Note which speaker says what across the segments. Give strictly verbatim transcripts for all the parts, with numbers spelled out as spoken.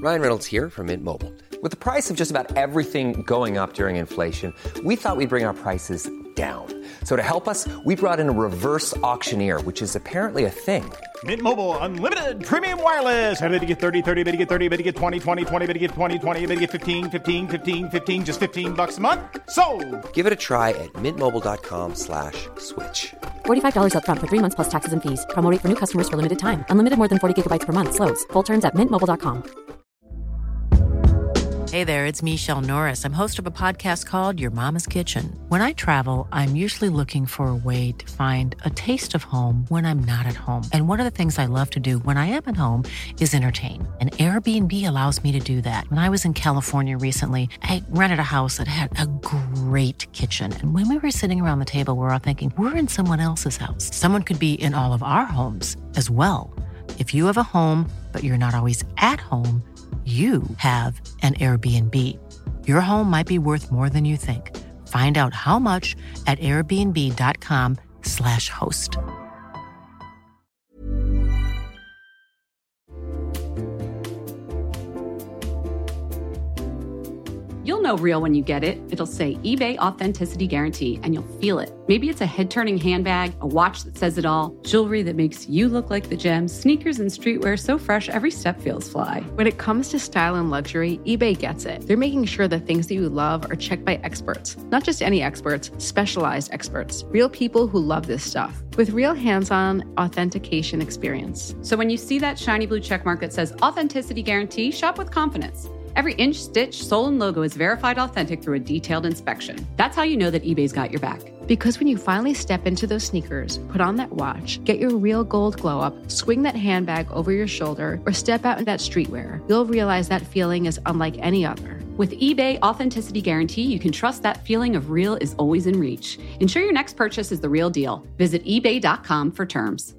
Speaker 1: Ryan Reynolds here from Mint Mobile. With the price of just about everything going up during inflation, we thought we'd bring our prices down. So to help us, we brought in a reverse auctioneer, which is apparently a thing.
Speaker 2: Mint Mobile Unlimited Premium Wireless. How to get thirty, thirty, how to get thirty, how to get twenty, twenty, twenty, how to get twenty, twenty, how to get fifteen, fifteen, fifteen, fifteen, just fifteen bucks a month? Sold!
Speaker 1: Give it a try at mintmobile.com slash switch.
Speaker 3: forty-five dollars up front for three months plus taxes and fees. Promo rate for new customers for limited time. Unlimited more than forty gigabytes per month. Slows full terms at mint mobile dot com.
Speaker 4: Hey there, it's Michelle Norris. I'm host of a podcast called Your Mama's Kitchen. When I travel, I'm usually looking for a way to find a taste of home when I'm not at home. And one of the things I love to do when I am at home is entertain. And Airbnb allows me to do that. When I was in California recently, I rented a house that had a great kitchen. And when we were sitting around the table, we were all thinking, we're in someone else's house. Someone could be in all of our homes as well. If you have a home, but you're not always at home, you have an Airbnb. Your home might be worth more than you think. Find out how much at airbnb.com slash host.
Speaker 5: You'll know real when you get it. It'll say eBay Authenticity Guarantee, and you'll feel it. Maybe it's a head-turning handbag, a watch that says it all, jewelry that makes you look like the gem, sneakers and streetwear so fresh every step feels fly.
Speaker 6: When it comes to style and luxury, eBay gets it. They're making sure the things that you love are checked by experts. Not just any experts, specialized experts. Real people who love this stuff. With real hands-on authentication experience.
Speaker 5: So when you see that shiny blue checkmark that says Authenticity Guarantee, shop with confidence. Every inch, stitch, sole, and logo is verified authentic through a detailed inspection. That's how you know that eBay's got your back.
Speaker 6: Because when you finally step into those sneakers, put on that watch, get your real gold glow up, swing that handbag over your shoulder, or step out in that streetwear, you'll realize that feeling is unlike any other.
Speaker 5: With eBay Authenticity Guarantee, you can trust that feeling of real is always in reach. Ensure your next purchase is the real deal. Visit ebay dot com for terms.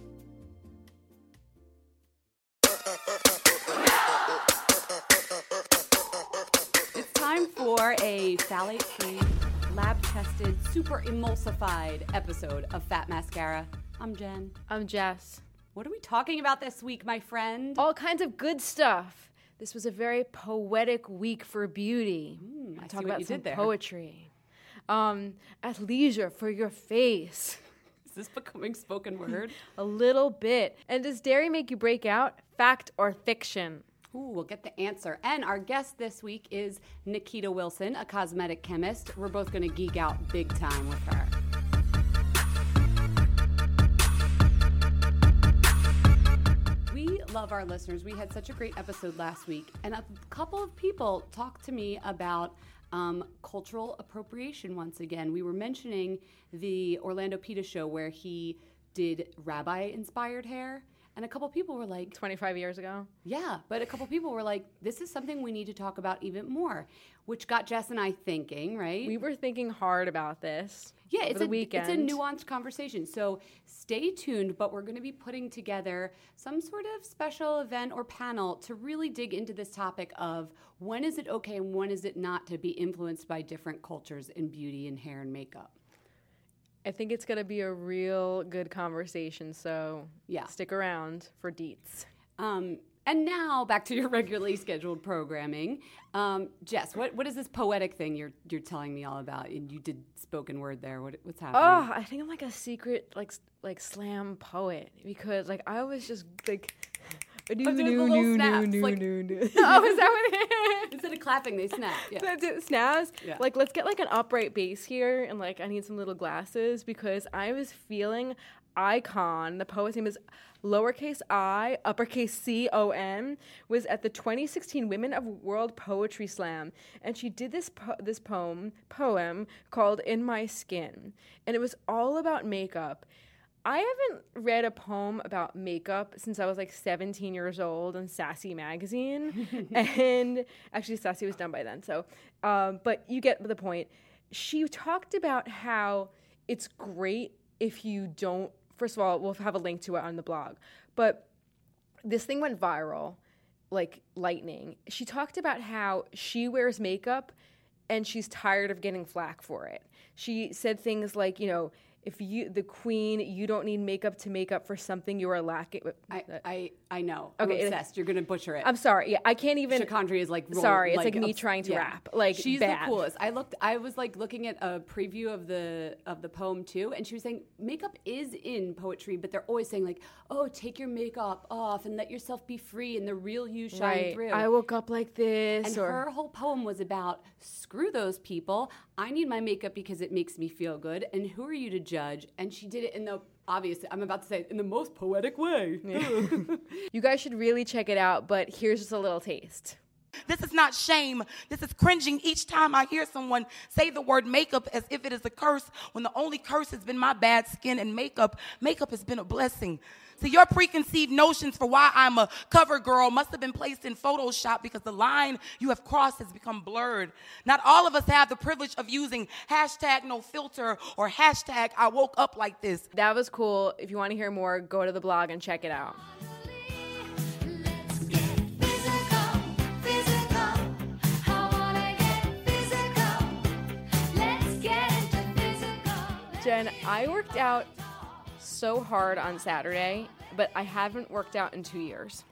Speaker 5: For a phthalate-free, lab-tested, super emulsified episode of Fat Mascara. I'm Jen.
Speaker 6: I'm Jess.
Speaker 5: What are we talking about this week, my friend?
Speaker 6: All kinds of good stuff. This was a very poetic week for beauty.
Speaker 5: Mm, I
Speaker 6: talk
Speaker 5: see
Speaker 6: about
Speaker 5: what you
Speaker 6: some
Speaker 5: did there.
Speaker 6: Poetry. Um, athleisure for your face.
Speaker 5: Is this becoming spoken word?
Speaker 6: A little bit. And does dairy make you break out? Fact or fiction?
Speaker 5: Ooh, we'll get the answer. And our guest this week is Nikita Wilson, a cosmetic chemist. We're both going to geek out big time with her. We love our listeners. We had such a great episode last week, and a couple of people talked to me about um, cultural appropriation once again. We were mentioning the Orlando Pita show where he did rabbi-inspired hair. And a couple people were like...
Speaker 6: twenty-five years ago?
Speaker 5: Yeah, but a couple people were like, this is something we need to talk about even more, which got Jess and I thinking, right?
Speaker 6: We were thinking hard about this.
Speaker 5: Yeah, it's
Speaker 6: the
Speaker 5: a,
Speaker 6: weekend.
Speaker 5: It's a nuanced conversation. So stay tuned, but we're going to be putting together some sort of special event or panel to really dig into this topic of when is it okay and when is it not to be influenced by different cultures in beauty and hair and makeup.
Speaker 6: I think it's going to be a real good conversation, so
Speaker 5: yeah,
Speaker 6: stick around for deets.
Speaker 5: Um, and now back to your regularly scheduled programming. Um, Jess, what, what is this poetic thing you're you're telling me all about? And you did spoken word there. What what's happening?
Speaker 6: Oh, I think I'm like a secret like like slam poet because like I was just like.
Speaker 5: No, no, no, no, like,
Speaker 6: no. Oh, is that what it is?
Speaker 5: Instead of clapping, they snap. Yeah.
Speaker 6: Snaps?
Speaker 5: Yeah.
Speaker 6: Like, let's get, like, an upright bass here, and, like, I need some little glasses, because I was feeling Icon, the poet's name is lowercase I, uppercase C O N, was at the twenty sixteen Women of World Poetry Slam, and she did this po- this poem, poem called In My Skin, and it was all about makeup. I haven't read a poem about makeup since I was like seventeen years old in Sassy magazine. And actually Sassy was done by then. So, um, but you get the point. She talked about how it's great if you don't, first of all, we'll have a link to it on the blog, but this thing went viral like lightning. She talked about how she wears makeup and she's tired of getting flack for it. She said things like, you know, if you, the queen, you don't need makeup to make up for something you are lacking.
Speaker 5: I, I, I know. I'm
Speaker 6: Okay, it-
Speaker 5: obsessed. You're going to butcher it.
Speaker 6: I'm sorry. Yeah, I can't even.
Speaker 5: Chicondria is like roll,
Speaker 6: Sorry, it's like me
Speaker 5: ups-
Speaker 6: trying to
Speaker 5: yeah.
Speaker 6: rap. Like,
Speaker 5: she's
Speaker 6: bad.
Speaker 5: the coolest. I looked. I was like looking at a preview of the of the poem too, and she was saying makeup is in poetry, but they're always saying like, oh, take your makeup off and let yourself be free, and the real you shine
Speaker 6: Right.
Speaker 5: through.
Speaker 6: I woke up like this.
Speaker 5: And
Speaker 6: or
Speaker 5: her whole poem was about screw those people. I need my makeup because it makes me feel good. And who are you to judge? And she did it in the obviously, I'm about to say in the most poetic way.
Speaker 6: You guys should really check it out. But here's just a little taste.
Speaker 7: This is not shame. This is cringing each time I hear someone say the word makeup as if it is a curse, when the only curse has been my bad skin, and makeup, makeup has been a blessing. So your preconceived notions for why I'm a cover girl must have been placed in Photoshop because the line you have crossed has become blurred. Not all of us have the privilege of using hashtag no filter or hashtag I woke up like this.
Speaker 6: That was cool. If you want to hear more, go to the blog and check it out.
Speaker 8: Let's get physical, physical. I wanna get physical. Let's get into physical.
Speaker 6: Jen, I worked out so hard on Saturday, but I haven't worked out in two years.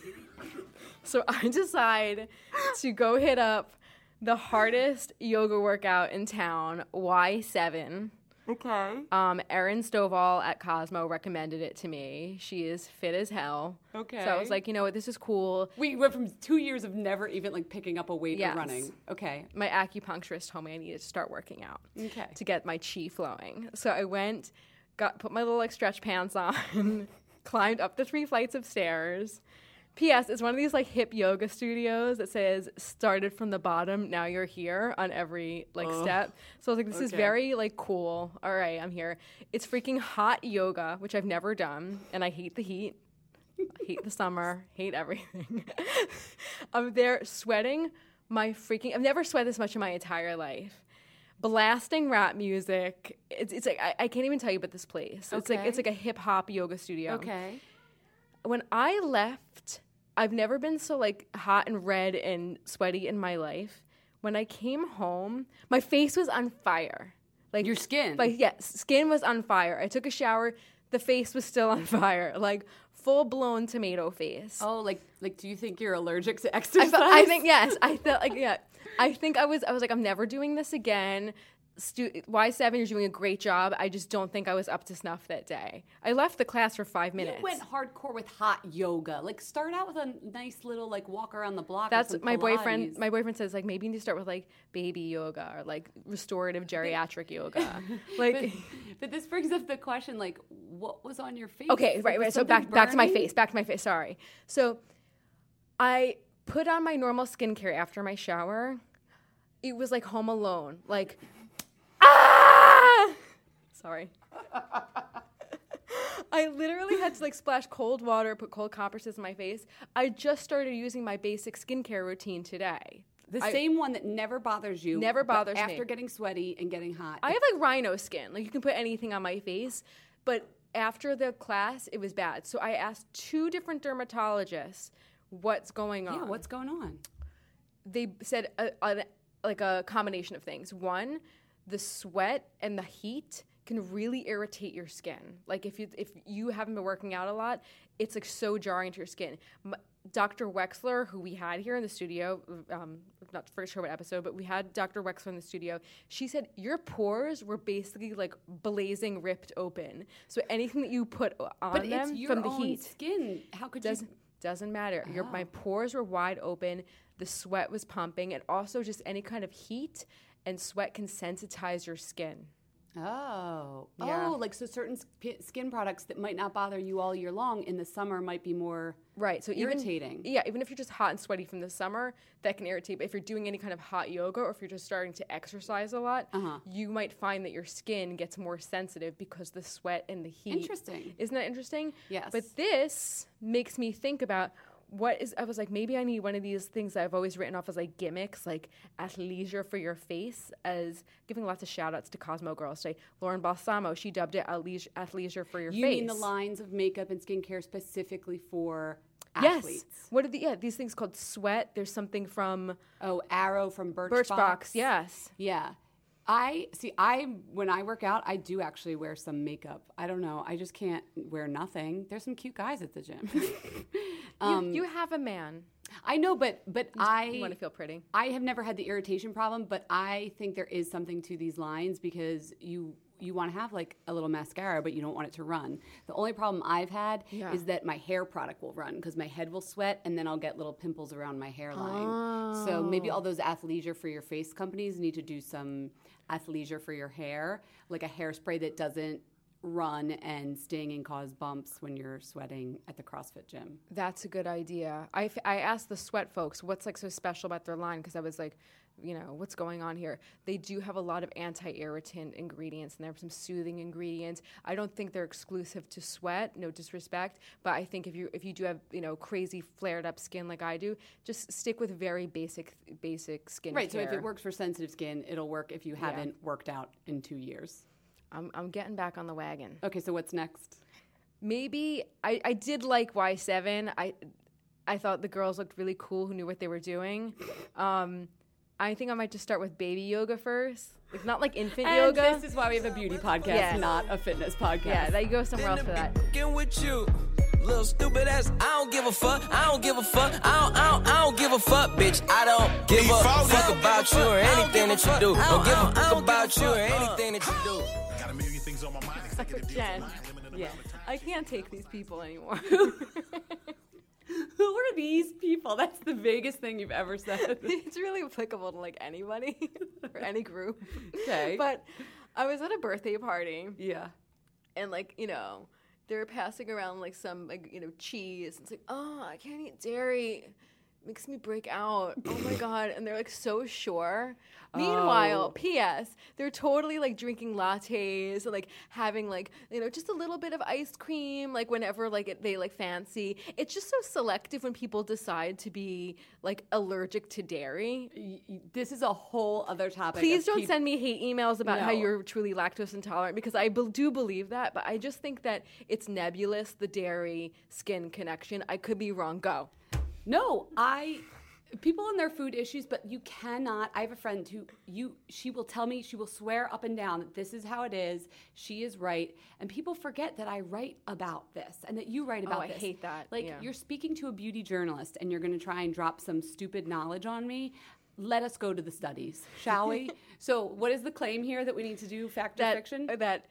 Speaker 6: So I decide to go hit up the hardest yoga workout in town, Y seven.
Speaker 5: Okay.
Speaker 6: Um, Erin Stovall at Cosmo recommended it to me. She is fit as hell.
Speaker 5: Okay.
Speaker 6: So I was like, you know what, this is cool.
Speaker 5: We went from two years of never even like picking up a weight
Speaker 6: Yes.
Speaker 5: or running. Okay.
Speaker 6: My acupuncturist told me I needed to start working out
Speaker 5: Okay.
Speaker 6: to get my chi flowing. So I went, got put my little like stretch pants on, climbed up the three flights of stairs. P S. It's one of these like hip yoga studios that says started from the bottom, now you're here on every like step. So I was like, this is
Speaker 5: Okay.
Speaker 6: very like cool. All right, I'm here. It's freaking hot yoga, which I've never done, and I hate the heat. I hate the summer, hate everything. I'm there sweating my freaking, I've never sweated this much in my entire life. Blasting rap music. It's, it's like, I, I can't even tell you about this place. It's like,
Speaker 5: Okay.
Speaker 6: it's like a hip hop yoga studio.
Speaker 5: Okay.
Speaker 6: When I left, I've never been so like hot and red and sweaty in my life. When I came home, my face was on fire. Like
Speaker 5: Your skin.
Speaker 6: Like yes, skin was on fire. I took a shower, the face was still on fire. Like full blown tomato face.
Speaker 5: Oh, like like do you think you're allergic to
Speaker 6: I,
Speaker 5: exercise?
Speaker 6: felt, I think yes. I felt like yeah. I think I was. I was like, I'm never doing this again. Stu- Y seven, you're doing a great job. I just don't think I was up to snuff that day. I left the class for five minutes.
Speaker 5: You went hardcore with hot yoga. Like start out with a nice little like walk around the block. or
Speaker 6: That's
Speaker 5: some
Speaker 6: my boyfriend.
Speaker 5: Pilates.
Speaker 6: My boyfriend says like maybe you need to start with like baby yoga or like restorative geriatric yoga.
Speaker 5: But,
Speaker 6: Like
Speaker 5: but this brings up the question: like, what was on your face?
Speaker 6: okay,
Speaker 5: Like,
Speaker 6: right,
Speaker 5: was
Speaker 6: right. So
Speaker 5: something
Speaker 6: back back to my
Speaker 5: burning?
Speaker 6: face. Back to my face. Sorry. So I put on my normal skincare after my shower. It was like Home Alone. Like ah! Sorry. I literally had to like splash cold water, put cold compresses in my face. I just started using my basic skincare routine today.
Speaker 5: The
Speaker 6: I-
Speaker 5: same one that never bothers you.
Speaker 6: Never
Speaker 5: but
Speaker 6: bothers me.
Speaker 5: after getting sweaty and getting hot.
Speaker 6: I have like rhino skin. Like you can put anything on my face. But after the class, it was bad. So I asked two different dermatologists what's going on.
Speaker 5: yeah, what's going on?
Speaker 6: They said a, a, like a combination of things. One, the sweat and the heat can really irritate your skin. Like if you if you haven't been working out a lot, it's like so jarring to your skin. M- Doctor Wexler, who we had here in the studio, um, not for sure what episode, but we had Doctor Wexler in the studio. She said your pores were basically like blazing ripped open. So anything that you put on
Speaker 5: But
Speaker 6: them
Speaker 5: it's your
Speaker 6: from the
Speaker 5: own
Speaker 6: heat
Speaker 5: skin. How could
Speaker 6: doesn't
Speaker 5: you?
Speaker 6: doesn't matter. Your my pores were wide open. The sweat was pumping, and also just any kind of heat and sweat can sensitize your skin.
Speaker 5: Oh,
Speaker 6: Yeah.
Speaker 5: oh, like so certain sp- skin products that might not bother you all year long in the summer might be more
Speaker 6: Right. So even,
Speaker 5: irritating.
Speaker 6: yeah, even if you're just hot and sweaty from the summer, that can irritate. But if you're doing any kind of hot yoga or if you're just starting to exercise a lot,
Speaker 5: Uh-huh.
Speaker 6: you might find that your skin gets more sensitive because the sweat and the heat.
Speaker 5: Interesting.
Speaker 6: Isn't that interesting?
Speaker 5: Yes.
Speaker 6: But this makes me think about what is, I was like, maybe I need one of these things that I've always written off as like gimmicks, like athleisure for your face, as giving lots of shout outs to Cosmo Girls today. Lauren Balsamo, she dubbed it athleisure, athleisure for your
Speaker 5: You
Speaker 6: face.
Speaker 5: mean the lines of makeup and skincare specifically for
Speaker 6: Yes.
Speaker 5: athletes?
Speaker 6: What are the, yeah, these things called sweat. There's something from
Speaker 5: Oh, Arrow from Birchbox.
Speaker 6: Birchbox, yes.
Speaker 5: Yeah. I see. I when I work out, I do actually wear some makeup. I don't know. I just can't wear nothing. There's some cute guys at the gym. um,
Speaker 6: you, you have a man.
Speaker 5: I know, but but I
Speaker 6: You want to feel pretty.
Speaker 5: I have never had the irritation problem, but I think there is something to these lines because you you want to have like a little mascara, but you don't want it to run. The only problem I've had
Speaker 6: Yeah.
Speaker 5: is that my hair product will run because my head will sweat and then I'll get little pimples around my hairline. So maybe all those athleisure for your face companies need to do some athleisure for your hair, like a hairspray that doesn't run and sting and cause bumps when you're sweating at the CrossFit gym.
Speaker 6: That's a good idea. I, f- I asked the sweat folks what's like so special about their line because I was like, you know, what's going on here? They do have a lot of anti-irritant ingredients and there are some soothing ingredients. I don't think they're exclusive to sweat, no disrespect, but I think if you if you do have, you know, crazy flared up skin like I do, just stick with very basic basic skin
Speaker 5: Right,
Speaker 6: care.
Speaker 5: so if it works for sensitive skin, it'll work if you haven't worked out in two years.
Speaker 6: I'm I'm getting back on the wagon.
Speaker 5: Okay, so what's next?
Speaker 6: Maybe I, I did like Y seven. I I thought the girls looked really cool who knew what they were doing. Um, I think I might just start with baby yoga first. Like not like infant
Speaker 5: And
Speaker 6: yoga.
Speaker 5: this is why we have a beauty podcast,
Speaker 6: Yes.
Speaker 5: not a fitness podcast.
Speaker 6: Yeah, that you go somewhere else for that.
Speaker 9: Get with you. Little stupid ass, I don't give a fuck. I don't give a fuck. I don't, I don't, I don't give a fuck, bitch. I don't give a fuck about you or anything that you do. Don't give a fuck about you or anything that you do.
Speaker 2: Got a million things on my mind. Executive deal,
Speaker 6: Jen,
Speaker 2: mind, limited
Speaker 6: yeah,
Speaker 2: limited time.
Speaker 6: I can't take these people anymore.
Speaker 5: Who are these people? That's the vaguest thing you've ever said.
Speaker 6: It's really applicable to like anybody or any group.
Speaker 5: Okay.
Speaker 6: But I was at a birthday party.
Speaker 5: Yeah.
Speaker 6: And like, you know, they were passing around like some like, you know, cheese. It's like, oh, I can't eat dairy. Makes me break out. Oh my God. And they're like so sure. Meanwhile,
Speaker 5: Oh.
Speaker 6: P S, they're totally like drinking lattes and like having like, you know, just a little bit of ice cream, like whenever like it, they like fancy. It's just so selective when people decide to be like allergic to dairy.
Speaker 5: Y- y- This is a whole other topic.
Speaker 6: Please
Speaker 5: of
Speaker 6: don't
Speaker 5: peop-
Speaker 6: send me hate emails about how
Speaker 5: No.
Speaker 6: you're truly lactose intolerant because I be- do believe that, but I just think that it's nebulous, the dairy skin connection. I could be wrong. Go.
Speaker 5: No, I people and their food issues, but you cannot. I have a friend who you she will tell me, she will swear up and down that this is how it is. She is right, and people forget that I write about this and that you write about
Speaker 6: Oh, I
Speaker 5: this.
Speaker 6: hate that.
Speaker 5: Like
Speaker 6: Yeah.
Speaker 5: you're speaking to a beauty journalist and you're going to try and drop some stupid knowledge on me. Let us go to the studies, shall we? So, what is the claim here that we need to do? Fact or
Speaker 6: That
Speaker 5: fiction?
Speaker 6: that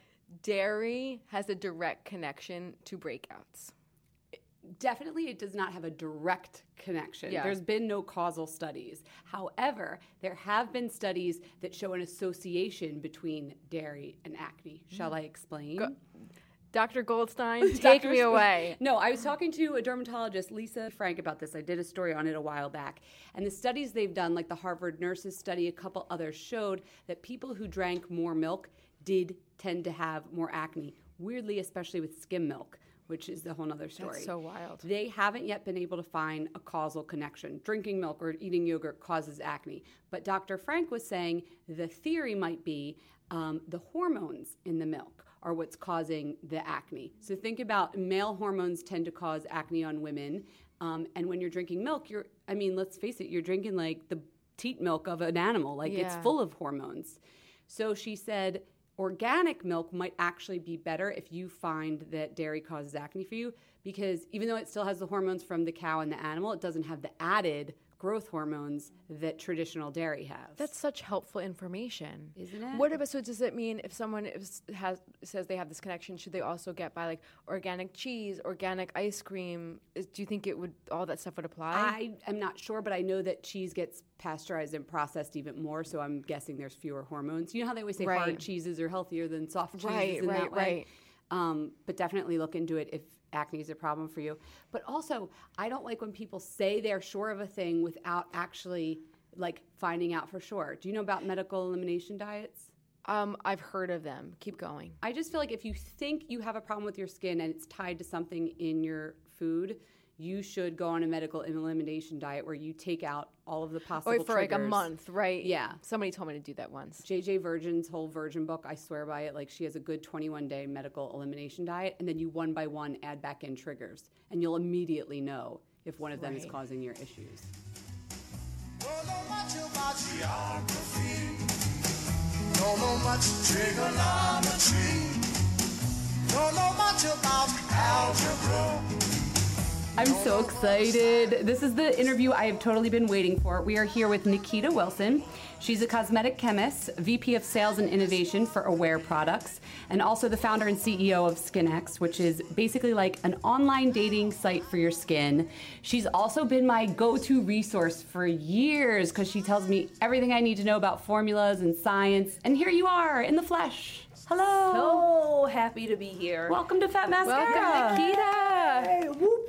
Speaker 6: dairy has a direct connection to breakouts.
Speaker 5: Definitely, it does not have a direct connection.
Speaker 6: Yeah.
Speaker 5: There's been no causal studies. However, there have been studies that show an association between dairy and acne. Shall I explain?
Speaker 6: Doctor Goldstein, take
Speaker 5: Doctor
Speaker 6: me
Speaker 5: Sp-
Speaker 6: away.
Speaker 5: No, I was talking to a dermatologist, Lisa Frank, about this. I did a story on it a while back. And the studies they've done, like the Harvard nurses study, a couple others, showed that people who drank more milk did tend to have more acne. Weirdly, especially with skim milk, which is a whole other story.
Speaker 6: That's so wild.
Speaker 5: They haven't yet been able to find a causal connection. Drinking milk or eating yogurt causes acne. But Doctor Frank was saying the theory might be um, the hormones in the milk are what's causing the acne. So think about male hormones tend to cause acne on women. Um, and when you're drinking milk, you're, I mean, let's face it, you're drinking like the teat milk of an animal. Like it's
Speaker 6: Yeah.
Speaker 5: full of hormones. So she said, organic milk might actually be better if you find that dairy causes acne for you, because even though it still has the hormones from the cow and the animal, it doesn't have the added growth hormones that traditional dairy has.
Speaker 6: That's such helpful information,
Speaker 5: Isn't it?
Speaker 6: What about? So does it mean if someone is, has says they have this connection, should they also get by like organic cheese, organic ice cream? Is, do you think it would all that stuff would apply?
Speaker 5: I am not sure, but I know that cheese gets pasteurized and processed even more, so I'm guessing there's fewer hormones. You know how they always say
Speaker 6: Right.
Speaker 5: hard cheeses are healthier than soft cheeses
Speaker 6: Right,
Speaker 5: in
Speaker 6: right,
Speaker 5: that way?
Speaker 6: right.
Speaker 5: Um, but definitely look into it if acne is a problem for you. But also, I don't like when people say they're sure of a thing without actually like finding out for sure. Do you know about medical elimination diets?
Speaker 6: um, I've heard of them. Keep going.
Speaker 5: I just feel like if you think you have a problem with your skin and it's tied to something in your food, you should go on a medical elimination diet where you take out all of the possible
Speaker 6: Or for like a
Speaker 5: triggers.
Speaker 6: month, right?
Speaker 5: Yeah.
Speaker 6: Somebody told me to do that once.
Speaker 5: J J Virgin's whole Virgin book, I swear by it. Like she has a good twenty-one day medical elimination diet, and then you one by one add back in triggers, and you'll immediately know if one of them is
Speaker 6: Right.
Speaker 5: causing your issues.
Speaker 8: Don't know much about geography. Don't know much trigonometry. Don't know much about algebra.
Speaker 5: I'm so excited. This is the interview I have totally been waiting for. We are here with Nikita Wilson. She's a cosmetic chemist, V P of Sales and Innovation for Aware Products, and also the founder and C E O of SkinX, which is basically like an online dating site for your skin. She's also been my go-to resource for years because she tells me everything I need to know about formulas and science. And here you are in the flesh. Hello.
Speaker 10: So happy to be here.
Speaker 5: Welcome to Fat Mascara.
Speaker 6: Welcome, Nikita.
Speaker 5: Hey, whoop,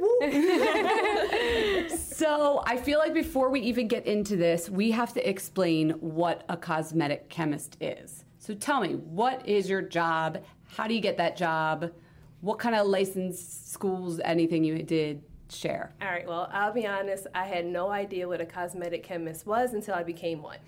Speaker 5: whoop. So I feel like before we even get into this, we have to explain what a cosmetic chemist is. So tell me, what is your job? How do you get that job? What kind of license, schools, anything you did? Share.
Speaker 10: All right, well, I'll be honest, I had no idea what a cosmetic chemist was until I became one.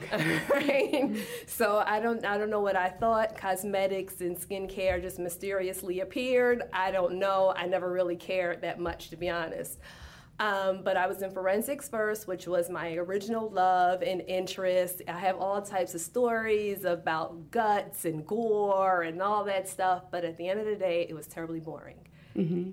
Speaker 10: Right? So I don't I don't know what I thought. Cosmetics and skincare just mysteriously appeared. I don't know. I never really cared that much, to be honest. Um, but I was in forensics first, which was my original love and interest. I have all types of stories about guts and gore and all that stuff, but at the end of the day, it was terribly boring. Mm-hmm.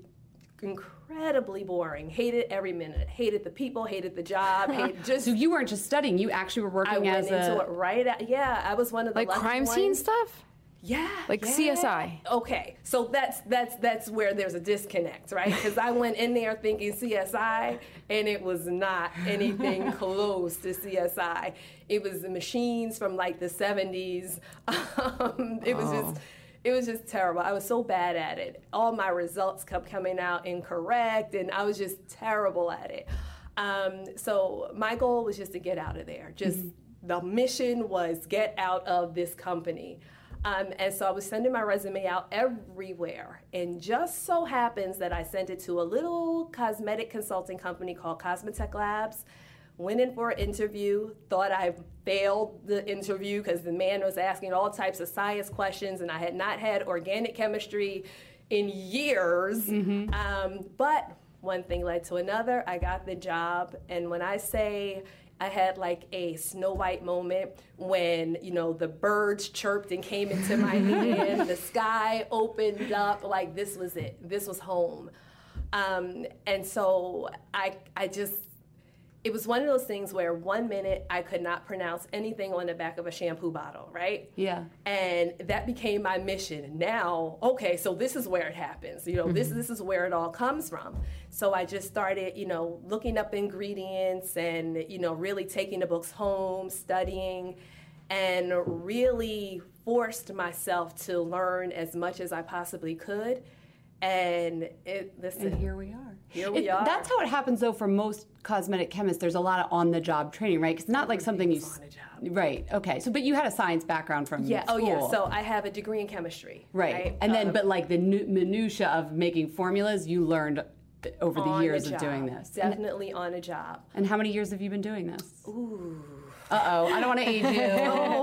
Speaker 10: Incredibly boring. Hated every minute. Hated the people. Hated the job. Hated just.
Speaker 5: So you weren't just studying. You actually were working
Speaker 10: I
Speaker 5: as
Speaker 10: went into
Speaker 5: a
Speaker 10: it right. At, yeah, I was one of the
Speaker 6: Like
Speaker 10: lucky
Speaker 6: crime
Speaker 10: ones.
Speaker 6: scene stuff?
Speaker 10: Yeah,
Speaker 6: Like
Speaker 10: yeah.
Speaker 6: C S I.
Speaker 10: Okay, so that's that's that's where there's a disconnect, right? Because I went in there thinking C S I, and it was not anything close to C S I. It was the machines from like the seventies. Um, it was
Speaker 5: Oh.
Speaker 10: just. It was just terrible. I was so bad at it. All my results kept coming out incorrect, and I was just terrible at it. Um, so my goal was just to get out of there. Just the mission was get out of this company. Um, and so I was sending my resume out everywhere. And just so happens that I sent it to a little cosmetic consulting company called Cosmetech Labs. Went in for an interview, thought I failed the interview because the man was asking all types of science questions, and I had not had organic chemistry in years. Um, but one thing led to another. I got the job, and when I say I had like a Snow White moment when, you know, the birds chirped and came into my hand, the sky opened up, like this was it. This was home. Um, and so I, I just, it was one of those things where one minute I could not pronounce anything on the back of a shampoo bottle, right?
Speaker 5: Yeah.
Speaker 10: And that became my mission. Now, okay, so this is where it happens. You know, mm-hmm. this this is where it all comes from. So I just started, you know, looking up ingredients and, you know, really taking the books home, studying, and really forced myself to learn as much as I possibly could. And it, listen,
Speaker 5: And here we are.
Speaker 10: Here we
Speaker 5: It-
Speaker 10: are.
Speaker 5: That's how it happens, though, for most cosmetic chemists. There's a lot of on-the-job training, right? 'Cause it's not like something you...
Speaker 10: Everything's
Speaker 5: s-
Speaker 10: on the job.
Speaker 5: Right, okay. So, but you had a science background from
Speaker 10: Yeah.
Speaker 5: school.
Speaker 10: Oh, yeah. So I have a degree in chemistry.
Speaker 5: Right.
Speaker 10: Right.
Speaker 5: And then,
Speaker 10: Um,
Speaker 5: but like the nu- minutia of making formulas, you learned th- over the
Speaker 10: on
Speaker 5: years
Speaker 10: the
Speaker 5: of doing
Speaker 10: job.
Speaker 5: this. And,
Speaker 10: Definitely on a job.
Speaker 5: and how many years have you been doing this? Ooh. Uh-oh, I don't want to age you.
Speaker 10: Oh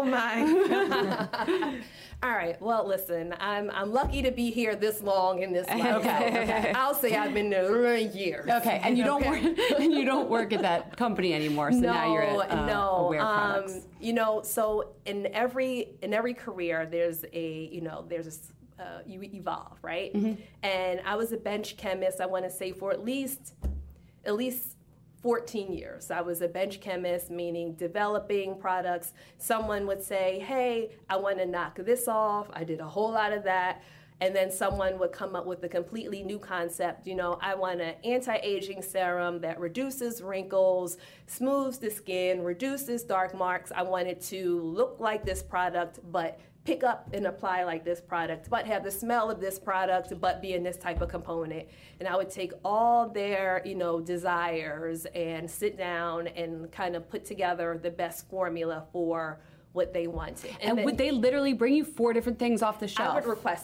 Speaker 10: my. All right. Well, listen, I'm I'm lucky to be here this long in this life.
Speaker 5: Okay.
Speaker 10: I'll say I've been there years.
Speaker 5: Okay, and you don't
Speaker 10: Okay.
Speaker 5: work, and you don't work at that company anymore. So
Speaker 10: no,
Speaker 5: now you're at uh,
Speaker 10: no.
Speaker 5: Aware
Speaker 10: um,
Speaker 5: Products.
Speaker 10: you know, so in every in every career, there's a you know there's a s- uh, you evolve, right?
Speaker 5: Mm-hmm.
Speaker 10: And I was a bench chemist. I want to say for at least at least fourteen years. I was a bench chemist, meaning developing products. Someone would say, hey, I want to knock this off. I did a whole lot of that. And then someone would come up with a completely new concept. You know, I want an anti-aging serum that reduces wrinkles, smooths the skin, reduces dark marks. I want it to look like this product, but pick up and apply like this product, but have the smell of this product, but be in this type of component. And I would take all their, you know, desires and sit down and kind of put together the best formula for what they wanted.
Speaker 5: And
Speaker 10: then
Speaker 5: would they literally bring you four different things off the shelf?
Speaker 10: I would request it.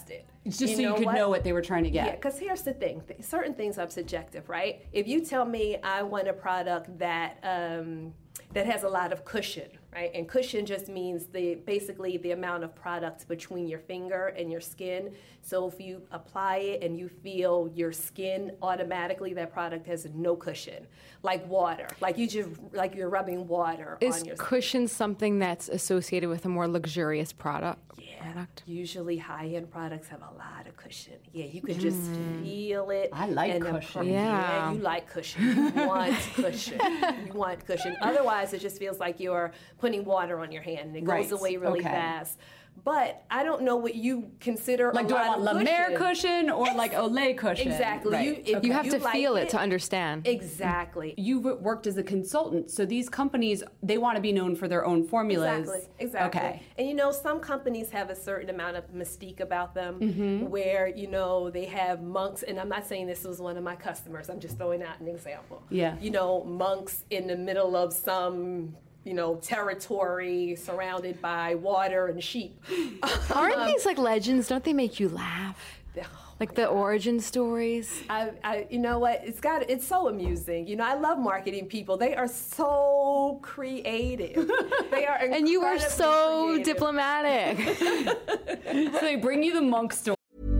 Speaker 5: It's just
Speaker 10: You
Speaker 5: so you
Speaker 10: know
Speaker 5: could
Speaker 10: what?
Speaker 5: know what they were trying to get.
Speaker 10: Yeah, because here's the thing. Th- Certain things are subjective, right? If you tell me I want a product that um, that has a lot of cushion, right? And cushion just means the basically the amount of product between your finger and your skin. So if you apply it and you feel your skin, automatically that product has no cushion, like water. Like you just like you're rubbing water
Speaker 6: Is
Speaker 10: on your skin.
Speaker 6: cushion something that's associated with a more luxurious product?
Speaker 10: Yeah, usually high-end products have a lot of cushion. Yeah, you can just feel it.
Speaker 5: I like
Speaker 10: and the
Speaker 5: cushion.
Speaker 10: per-
Speaker 6: Yeah.
Speaker 10: yeah, you like cushion. You want cushion. You want cushion. Otherwise, it just feels like you're putting water on your hand, and it
Speaker 5: Right.
Speaker 10: goes away really
Speaker 5: Okay.
Speaker 10: fast. But I don't know what you consider
Speaker 5: Like,
Speaker 10: a
Speaker 5: do I
Speaker 10: lot
Speaker 5: want La
Speaker 10: of
Speaker 5: Mer
Speaker 10: cushion.
Speaker 5: cushion or like Olay cushion?
Speaker 10: Exactly.
Speaker 5: Right.
Speaker 10: You, if
Speaker 5: Okay.
Speaker 6: You have to
Speaker 10: like
Speaker 6: feel it to understand.
Speaker 10: Exactly.
Speaker 5: You've worked as a consultant, so these companies, they want to be known for their own formulas.
Speaker 10: Exactly, exactly.
Speaker 5: Okay.
Speaker 10: And you know, some companies have a certain amount of mystique about them
Speaker 5: Mm-hmm.
Speaker 10: where, you know, they have monks, and I'm not saying this was one of my customers, I'm just throwing out an example.
Speaker 5: Yeah.
Speaker 10: You know, monks in the middle of some, you know, territory surrounded by water and sheep.
Speaker 6: Aren't these like legends? Don't they make you laugh? Like the origin stories?
Speaker 10: I, I, you know what? It's got. It's so amusing. You know, I love marketing people. They are so creative. They are,
Speaker 6: And you were
Speaker 10: incredibly
Speaker 6: so
Speaker 10: creative.
Speaker 6: diplomatic.
Speaker 5: So they bring you the monk story.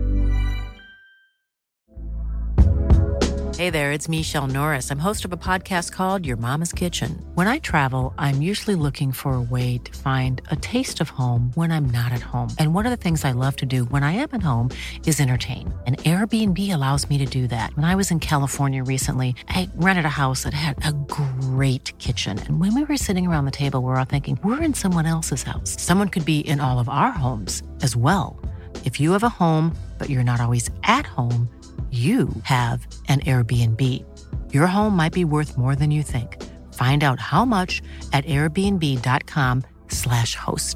Speaker 4: Hey there, it's Michelle Norris. I'm host of a podcast called Your Mama's Kitchen. When I travel, I'm usually looking for a way to find a taste of home when I'm not at home. And one of the things I love to do when I am at home is entertain. And Airbnb allows me to do that. When I was in California recently, I rented a house that had a great kitchen. And when we were sitting around the table, we were all thinking, we're in someone else's house. Someone could be in all of our homes as well. If you have a home, but you're not always at home, you have an Airbnb. Your home might be worth more than you think. Find out how much at airbnb.com slash host.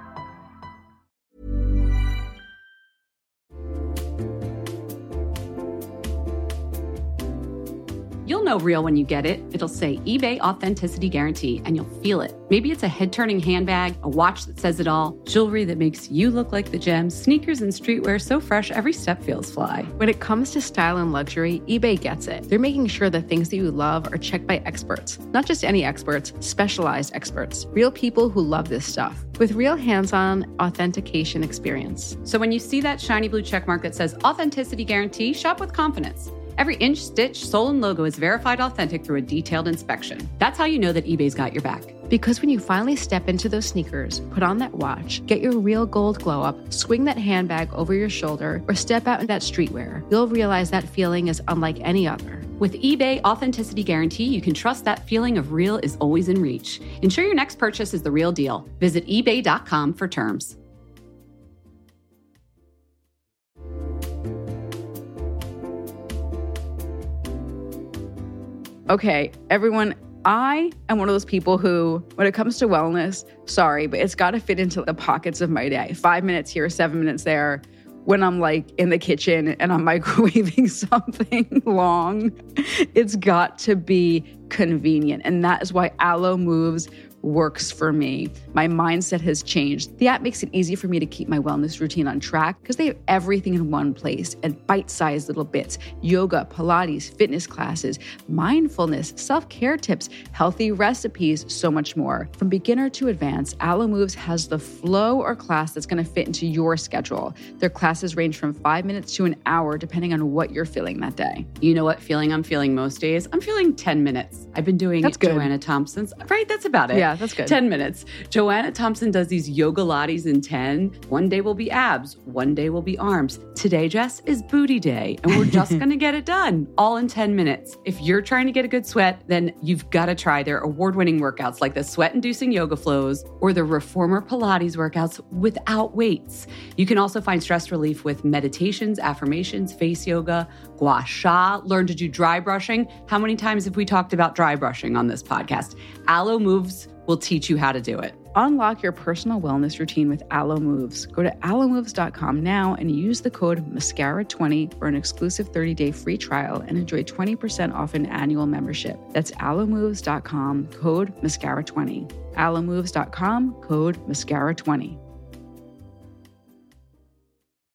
Speaker 11: You'll know real when you get it. It'll say eBay Authenticity Guarantee, and you'll feel it. Maybe it's a head-turning handbag, a watch that says it all, jewelry that makes you look like the gems, sneakers and streetwear so fresh every step feels fly.
Speaker 6: When it comes to style and luxury, eBay gets it. They're making sure the things that you love are checked by experts. Not just any experts, specialized experts. Real people who love this stuff. With real hands-on authentication experience.
Speaker 11: So when you see that shiny blue checkmark that says Authenticity Guarantee, shop with confidence. Every inch, stitch, sole, and logo is verified authentic through a detailed inspection. That's how you know that eBay's got your back.
Speaker 6: Because when you finally step into those sneakers, put on that watch, get your real gold glow up, swing that handbag over your shoulder, or step out in that streetwear, you'll realize that feeling is unlike any other.
Speaker 11: With eBay Authenticity Guarantee, you can trust that feeling of real is always in reach. Ensure your next purchase is the real deal. Visit ebay dot com for terms.
Speaker 12: Okay, everyone, I am one of those people who, when it comes to wellness, sorry, but it's got to fit into the pockets of my day. Five minutes here, seven minutes there. When I'm like in the kitchen and I'm microwaving something long, it's got to be convenient. And that is why Alo Moves works for me. My mindset has changed. The app makes it easy for me to keep my wellness routine on track because they have everything in one place and bite-sized little bits: yoga, Pilates, fitness classes, mindfulness, self-care tips, healthy recipes, so much more. From beginner to advanced, Alo Moves has the flow or class that's going to fit into your schedule. Their classes range from five minutes to an hour, depending on what you're feeling that day.
Speaker 11: You know what feeling I'm feeling most days? I'm feeling ten minutes. I've been doing
Speaker 12: That's good.
Speaker 11: Joanna Thompson's. Right, that's about it.
Speaker 12: Yeah, that's good.
Speaker 11: ten minutes. Joanna Thompson does these yoga lattes in ten. One day will be abs. One day will be arms. Today, Jess, is booty day. And we're just going to get it done all in ten minutes. If you're trying to get a good sweat, then you've got to try their award-winning workouts like the sweat-inducing yoga flows or the reformer Pilates workouts without weights. You can also find stress relief with meditations, affirmations, face yoga, gua sha, learn to do dry brushing. How many times have we talked about dry brushing on this podcast? Alo Moves will teach you how to do it.
Speaker 12: Unlock your personal wellness routine with Alo Moves. Go to alo moves dot com now and use the code mascara twenty for an exclusive thirty-day free trial and enjoy twenty percent off an annual membership. That's alo moves dot com, code mascara twenty. alo moves dot com, code mascara twenty.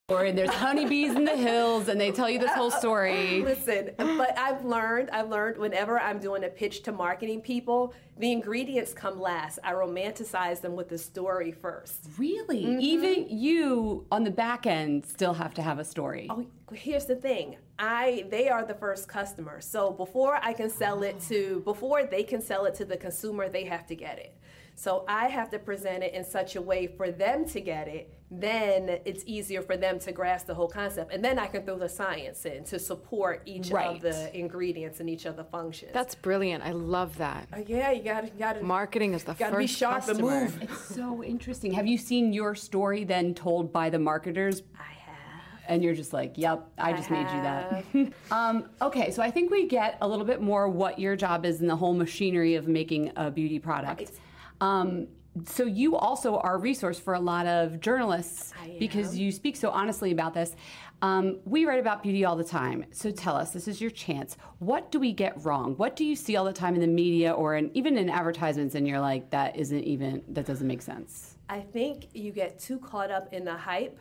Speaker 5: Or there's honeybees in the hills, and they tell you this whole story.
Speaker 10: Listen, but I've learned, I've learned whenever I'm doing a pitch to marketing people, the ingredients come last. I romanticize them with the story first.
Speaker 5: Really?
Speaker 10: Mm-hmm.
Speaker 5: Even you on the back end still have to have a story.
Speaker 10: Oh, here's the thing. I they are the first customer. So before I can sell it to, before they can sell it to the consumer, they have to get it. So I have to present it in such a way for them to get it, then it's easier for them to grasp the whole concept. And then I can throw the science in to support each
Speaker 6: Right.
Speaker 10: of the ingredients and each of the functions.
Speaker 6: That's brilliant. I love that.
Speaker 10: Uh, yeah, you got to got to
Speaker 6: Marketing is the
Speaker 10: gotta
Speaker 6: first
Speaker 10: be sharp
Speaker 6: customer.
Speaker 10: and move.
Speaker 5: It's so interesting. Have you seen your story then told by the marketers?
Speaker 10: I have.
Speaker 5: And you're just like, yep, I just
Speaker 10: I
Speaker 5: made you that. um, okay, so I think we get a little bit more what your job is in the whole machinery of making a beauty product.
Speaker 10: Right.
Speaker 5: Um, so you also are a resource for a lot of journalists
Speaker 10: I
Speaker 5: because
Speaker 10: am.
Speaker 5: you speak so honestly about this. Um, we write about beauty all the time. So tell us, this is your chance. What do we get wrong? What do you see all the time in the media or in, even in advertisements and you're like, that isn't even, that doesn't make sense?
Speaker 10: I think you get too caught up in the hype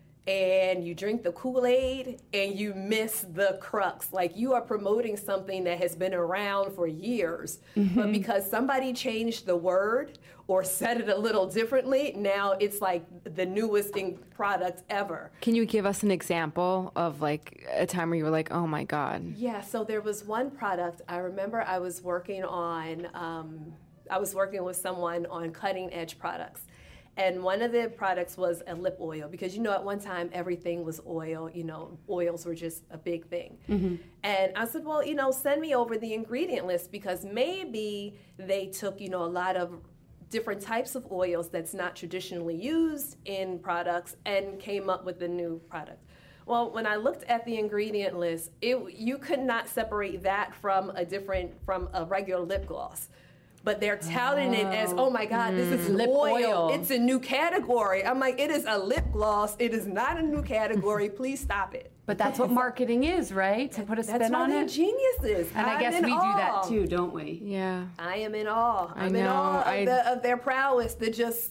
Speaker 10: and you drink the Kool-Aid and you miss the crux. Like you are promoting something that has been around for years,
Speaker 5: Mm-hmm.
Speaker 10: but because somebody changed the word or said it a little differently, now it's like the newest thing, product ever.
Speaker 6: Can you give us an example of like a time where you were like, oh my God?
Speaker 10: Yeah, so there was one product, I remember I was working on, um, I was working with someone on cutting edge products. And one of the products was a lip oil because, you know, at one time everything was oil, you know, oils were just a big thing.
Speaker 5: Mm-hmm.
Speaker 10: And I said, well, you know, send me over the ingredient list because maybe they took, you know, a lot of different types of oils that's not traditionally used in products and came up with a new product. Well, when I looked at the ingredient list, it, you could not separate that from a different, from a regular lip gloss. But they're touting it as, oh my God, this is
Speaker 5: Lip
Speaker 10: oil.
Speaker 5: oil.
Speaker 10: It's a new category. I'm like, it is a lip gloss. It is not a new category. Please stop it.
Speaker 5: But that's what marketing is, right? To put a spin
Speaker 10: That's
Speaker 5: on
Speaker 10: what they're
Speaker 5: it.
Speaker 10: geniuses.
Speaker 5: And I
Speaker 10: I'm
Speaker 5: guess
Speaker 10: in
Speaker 5: we do that
Speaker 10: awe.
Speaker 5: too, don't we?
Speaker 6: Yeah.
Speaker 10: I am in awe.
Speaker 6: I
Speaker 10: I'm in
Speaker 6: know,
Speaker 10: awe of,
Speaker 6: I-
Speaker 10: the, of their prowess to just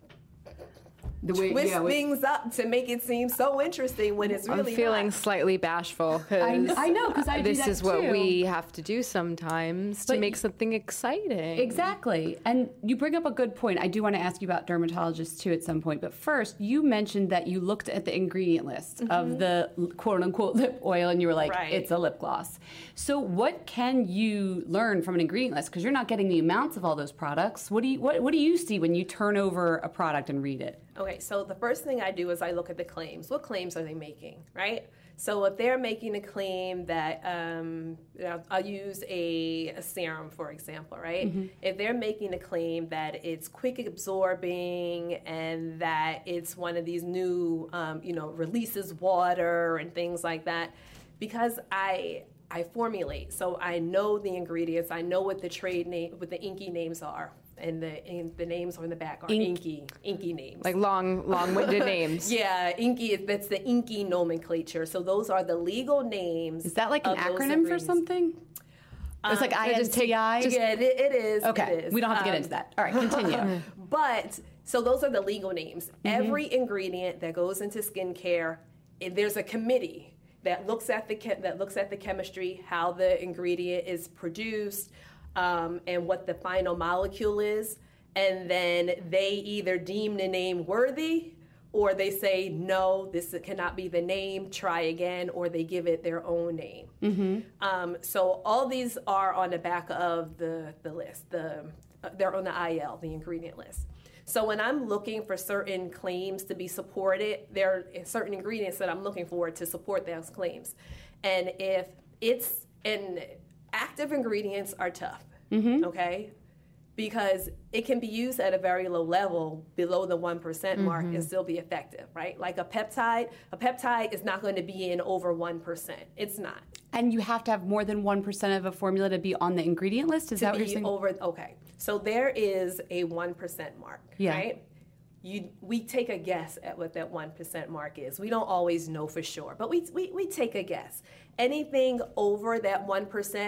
Speaker 5: The way,
Speaker 10: twist
Speaker 5: yeah, we-
Speaker 10: things up to make it seem so interesting when it's really
Speaker 6: I'm feeling
Speaker 10: not.
Speaker 6: slightly bashful because
Speaker 5: I kn- I know, 'cause I do
Speaker 6: this
Speaker 5: that
Speaker 6: is what
Speaker 5: too.
Speaker 6: we have to do sometimes to
Speaker 5: But
Speaker 6: make
Speaker 5: y-
Speaker 6: something exciting.
Speaker 5: Exactly. And you bring up a good point. I do want to ask you about dermatologists too at some point. But first, you mentioned that you looked at the ingredient list of the quote unquote lip oil and you were like,
Speaker 10: Right.
Speaker 5: it's a lip gloss. So what can you learn from an ingredient list? Because you're not getting the amounts of all those products. What do you what, what do you see when you turn over a product and read it?
Speaker 10: Okay, so the first thing I do is I look at the claims. What claims are they making, right? So if they're making a claim that, um, I'll, I'll use a, a serum, for example, right? If they're making a claim that it's quick absorbing and that it's one of these new, um, you know, releases water and things like that, because I I formulate, so I know the ingredients, I know what the trade name, what the inky names are. And the and the names on the back are
Speaker 6: Ink.
Speaker 10: inky, inky names.
Speaker 6: Like long, long-winded names.
Speaker 10: Yeah, inky, is- that's the inky nomenclature. So those are the legal names.
Speaker 5: Is that like an
Speaker 10: of those
Speaker 5: acronym for
Speaker 10: ingredients.
Speaker 5: something? It's like
Speaker 10: Um,
Speaker 5: I N C I?
Speaker 10: Yeah, it, it is.
Speaker 5: Okay,
Speaker 10: it is.
Speaker 5: we don't have to get
Speaker 10: Um,
Speaker 5: into that. All right, continue.
Speaker 10: But, so those are the legal names.
Speaker 5: Mm-hmm.
Speaker 10: Every ingredient that goes into skincare, eh, there's a committee that looks at the che- that looks at the chemistry, how the ingredient is produced, um, and what the final molecule is. And then they either deem the name worthy, or they say, no, this cannot be the name, try again, or they give it their own name.
Speaker 5: Mm-hmm.
Speaker 10: Um, so all these are on the back of the, the list. The, uh, they're on the I L, the ingredient list. So when I'm looking for certain claims to be supported, there are certain ingredients that I'm looking for to support those claims. And if it's, and active ingredients are tough,
Speaker 5: Mm-hmm.
Speaker 10: okay? Because it can be used at a very low level, below the one percent mark, and still be effective, right? Like a peptide, a peptide is not going to be in over one percent. It's not.
Speaker 5: And you have to have more than one percent of a formula to be on the ingredient list? Is
Speaker 10: to
Speaker 5: that what
Speaker 10: be
Speaker 5: you're saying?
Speaker 10: over, okay. So there is a one percent mark,
Speaker 5: Yeah.
Speaker 10: right? You, we take a guess at what that one percent mark is. We don't always know for sure, but we, we, we take a guess. Anything over that one percent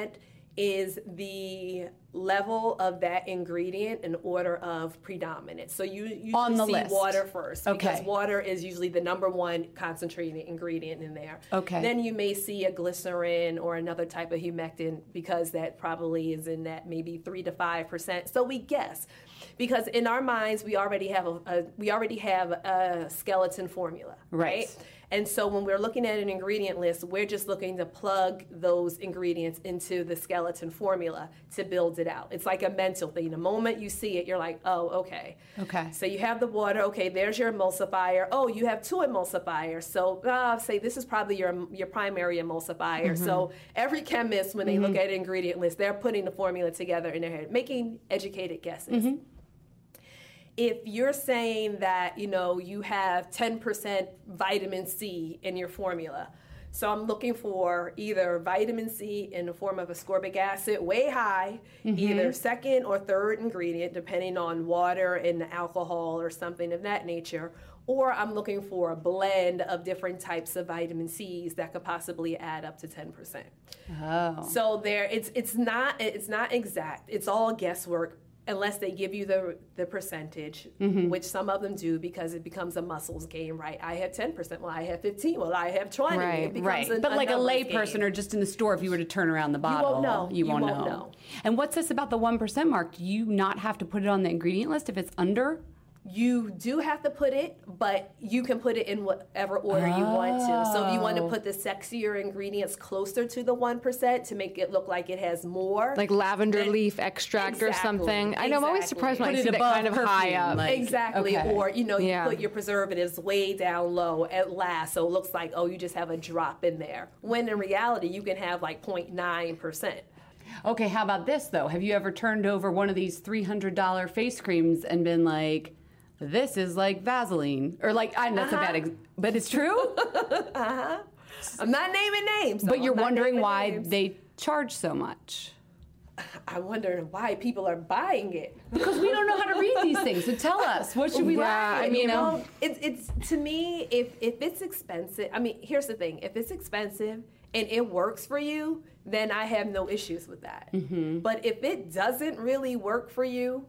Speaker 10: is the level of that ingredient in order of predominance. So you usually
Speaker 5: On the
Speaker 10: see
Speaker 5: list.
Speaker 10: water first, because
Speaker 5: Okay.
Speaker 10: water is usually the number one concentrated ingredient in there.
Speaker 5: Okay.
Speaker 10: Then you may see a glycerin or another type of humectant, because that probably is in that maybe three to five percent. So we guess, because in our minds we already have a, a we already have a skeleton formula,
Speaker 5: Right.
Speaker 10: right? And so when we're looking at an ingredient list, we're just looking to plug those ingredients into the skeleton formula to build it out. It's like a mental thing. The moment you see it, you're like, oh, okay.
Speaker 5: Okay.
Speaker 10: So you have the water. Okay, there's your emulsifier. Oh, you have two emulsifiers. So uh, say this is probably your your primary emulsifier.
Speaker 5: Mhm.
Speaker 10: So every chemist, when they
Speaker 5: Mhm.
Speaker 10: look at an ingredient list, they're putting the formula together in their head, making educated guesses.
Speaker 5: Mhm.
Speaker 10: If you're saying that, you know, you have ten percent vitamin C in your formula, so I'm looking for either vitamin C in the form of ascorbic acid, way high,
Speaker 5: Mhm.
Speaker 10: either second or third ingredient, depending on water and alcohol or something of that nature, or I'm looking for a blend of different types of vitamin C's that could possibly add up to ten percent.
Speaker 5: Oh.
Speaker 10: So there, it's it's not it's not exact. It's all guesswork, unless they give you the the percentage,
Speaker 5: Mhm.
Speaker 10: which some of them do, because it becomes a muscles game, right? I have ten percent, well, I have fifteen, well, I have twenty. It becomes
Speaker 5: right.
Speaker 10: a-
Speaker 5: But like a
Speaker 10: numbers
Speaker 5: layperson
Speaker 10: game.
Speaker 5: or just in the store, if you were to turn around the bottle,
Speaker 10: won't know.
Speaker 5: you
Speaker 10: You
Speaker 5: won't,
Speaker 10: won't
Speaker 5: know.
Speaker 10: know.
Speaker 5: And what's this about the one percent mark? Do you not have to put it on the ingredient list if it's under?
Speaker 10: You do have to put it, but you can put it in whatever order you want to. So if you want to
Speaker 5: Oh.
Speaker 10: put the sexier ingredients closer to the one percent to make it look like it has more.
Speaker 13: Like lavender
Speaker 10: then-
Speaker 13: leaf extract or
Speaker 10: Exactly,
Speaker 13: something. I know, I'm always
Speaker 10: exactly.
Speaker 13: surprised when
Speaker 10: Put
Speaker 13: I
Speaker 10: it
Speaker 13: see that
Speaker 10: above
Speaker 13: kind of high
Speaker 10: perfume,
Speaker 13: up.
Speaker 10: like- Exactly,
Speaker 5: okay.
Speaker 10: or you know, you
Speaker 13: Yeah.
Speaker 10: put your preservatives way down low at last, so it looks like, oh, you just have a drop in there. When in reality, you can have like zero point nine percent.
Speaker 5: Okay, how about this though? Have you ever turned over one of these three hundred dollars face creams and been like, this is like Vaseline? Or like, I know that's
Speaker 10: Uh-huh.
Speaker 5: a bad, ex- but it's true?
Speaker 10: uh-huh. I'm not naming names.
Speaker 5: But
Speaker 10: though.
Speaker 5: you're
Speaker 10: I'm not
Speaker 5: wondering
Speaker 10: naming
Speaker 5: why
Speaker 10: names.
Speaker 5: they charge so much.
Speaker 10: I wonder why people are buying it.
Speaker 5: Because we don't know how to read these things. So tell us, what should we
Speaker 10: Yeah,
Speaker 5: like?
Speaker 10: I mean, you know, it's it's to me, if if it's expensive. I mean, here's the thing: if it's expensive and it works for you, then I have no issues with that.
Speaker 5: Mm-hmm.
Speaker 10: But if it doesn't really work for you,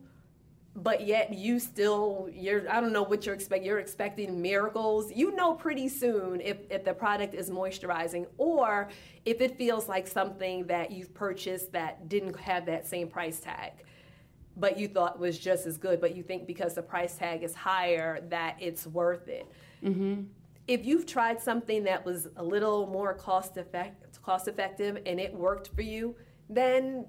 Speaker 10: but yet you still, you're, I don't know what you're expecting, you're expecting miracles, you know pretty soon if, if the product is moisturizing, or if it feels like something that you've purchased that didn't have that same price tag, but you thought was just as good, but you think because the price tag is higher that it's worth it.
Speaker 5: Mm-hmm.
Speaker 10: If you've tried something that was a little more cost effect, cost effective and it worked for you, then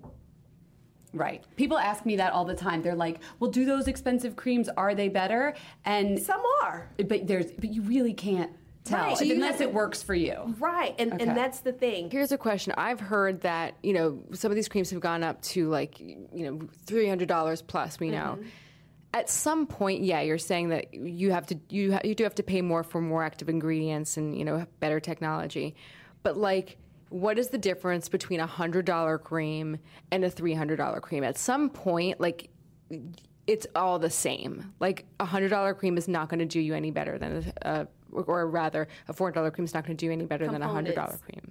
Speaker 5: Right. People ask me that all the time. They're like, "Well, do those expensive creams, are they better?" And
Speaker 10: some are.
Speaker 5: But there's but you really can't tell
Speaker 10: Right. So you
Speaker 5: unless
Speaker 10: have to-
Speaker 5: it works for you.
Speaker 10: Right. And
Speaker 13: Okay.
Speaker 10: and that's the thing.
Speaker 13: Here's a question. I've heard that, you know, some of these creams have gone up to like, you know, three hundred dollars plus, we know.
Speaker 10: Mhm.
Speaker 13: At some point, yeah, you're saying that you have to, you, ha- you do have to pay more for more active ingredients and, you know, better technology. But like, what is the difference between a one hundred dollars cream and a three hundred dollars cream? At some point, like, it's all the same. Like, a one hundred dollars cream is not going to do you any better than a, a or rather, a four hundred dollars cream is not going to do you any better than a one hundred dollars cream.